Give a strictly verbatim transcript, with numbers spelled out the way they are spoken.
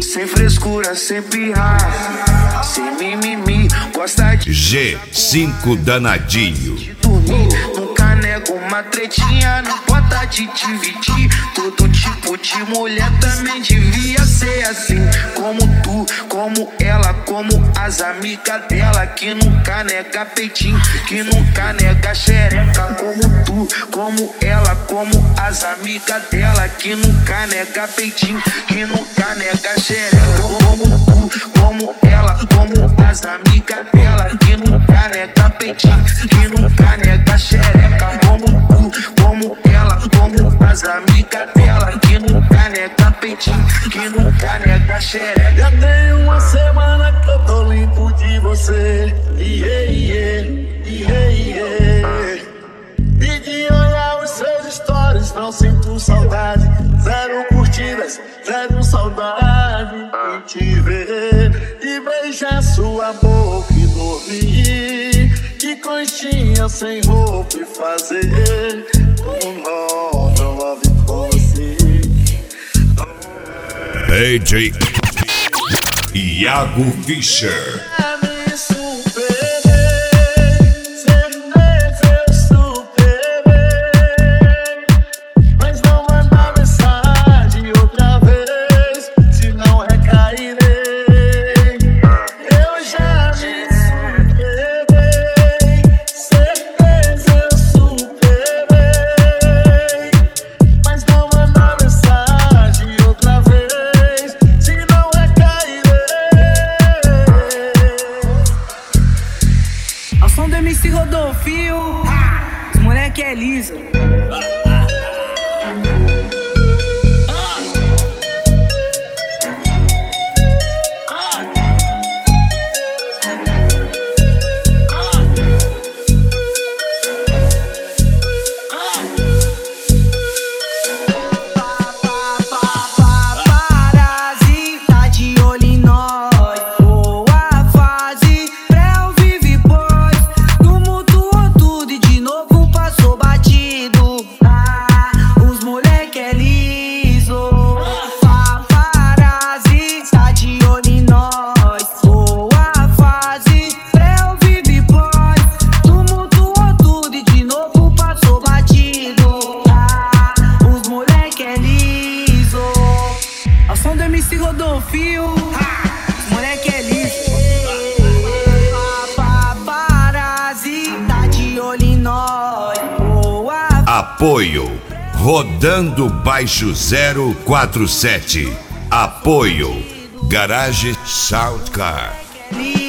sem frescura, sem pirraça, sem mimimi, gosta de G cinco danadinho. de dormir, nunca nego uma tretinha, não bota de dividir. Todo tipo de mulher também devia ser assim, como tu, como ela, como as amigas dela, que nunca nega peitinho, que nunca nega xereca. Como tu, como ela, como as amigas dela, que nunca nega peitinho, que nunca nega xereca. Como tu, como ela, como as amigas dela, que nunca nega peitinho, que nunca nega xereca. Como tu, como ela, como as amigas dela, que nunca nega peitinho, que nunca nega xereca. Já tem uma semana que eu tô limpo de você. Yeah, yeah, yeah, yeah. E de olhar os seus stories não sinto saudade. Zero curtidas, zero saudade de te ver e beijar sua boca e dormir. Que conchinha sem roupa e fazer um novo love com você. D J Iago Fischer. Me superei, certeza eu superei, mas não manda mensagem outra vez, senão recairei. Eu já me superei, certeza eu superei, mas não manda mensagem outra vez, senão recairei. Ao som do M C Rodolfinho, os moleque é liso. Paparazzi tá de olho em nós. Boa fase, pré vive pós. Tumultuou tudo e de novo passou batido. Ah, os moleque é liso. Paparazzi tá de olho em nós. Boa fase, pré vive pós. Tumultuou tudo e de novo passou batido. Ah, os moleque é liso. Ao som do M C Rodolfinho, os moleque é liso. Paparazzi tá de olho em nós. Boa Apoio Rodando Baixo zero quatro sete. Apoio Garage Soundcar. liso.